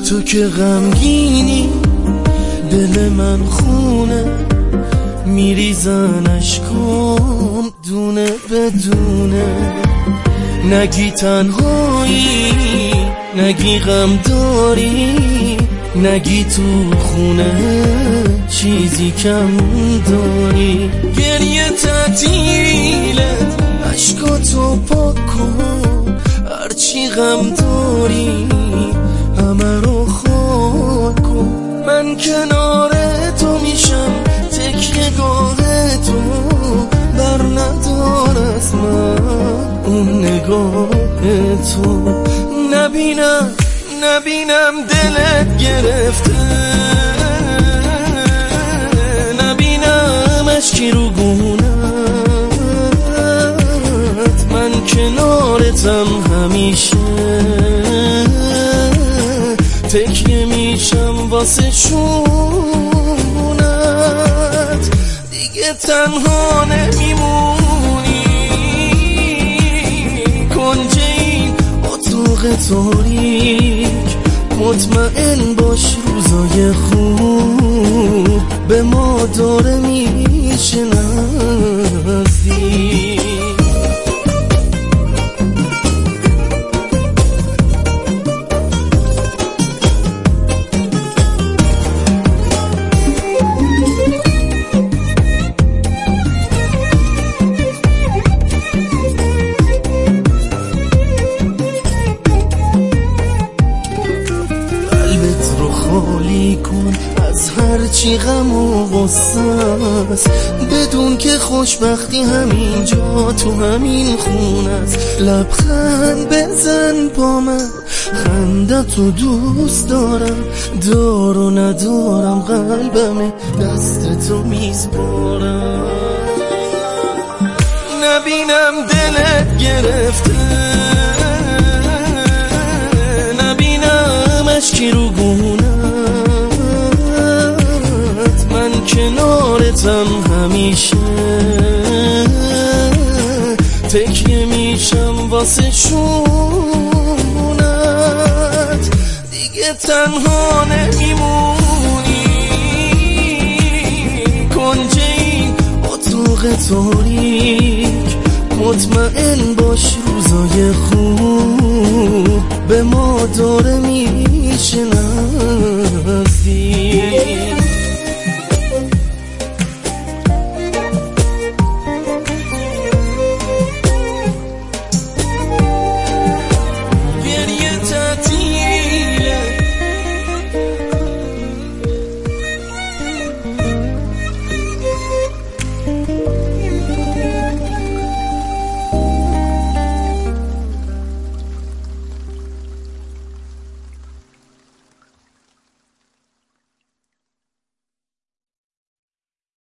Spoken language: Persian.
تو که غمگینی دل من خونه، میریزن اشکام دونه بدونه. نگی تنهایی، نگی غم داری، نگی تو خونه چیزی کم داری. گریه تعطیلت اشکاتو پاک کن، هرچی غم داری همه رو خاک کن. من کنار تو میشم، تکیه گاه تو بر ندار از من اون نگاه تو. نبینم دلت گرفته، نبینم اشکی رو گونت. من کنارتم همیشه، تکیه میشم واسه شونت. دیگه تنها نمیمونی کنج این اتاق تاریک. مطمئن باش روزای خوب به ما داره میشه نزدیک. خالی کن از هرچی غم و غصه است، بدون که خوشبختی همینجا تو همین خونه است. لبخند بزن با من، خندتو دوست دارم، دار و ندارم قلبم دستتو میسپارم. نبینم دلت گرفته، نبینم اشکی رو گونت. من کنارتم همیشه، تکیه میشم واسه شونت. دیگه تنها نمیمونی کنج این اتاق تاریک. مطمئن باش روزای خوب به ما داره میشه.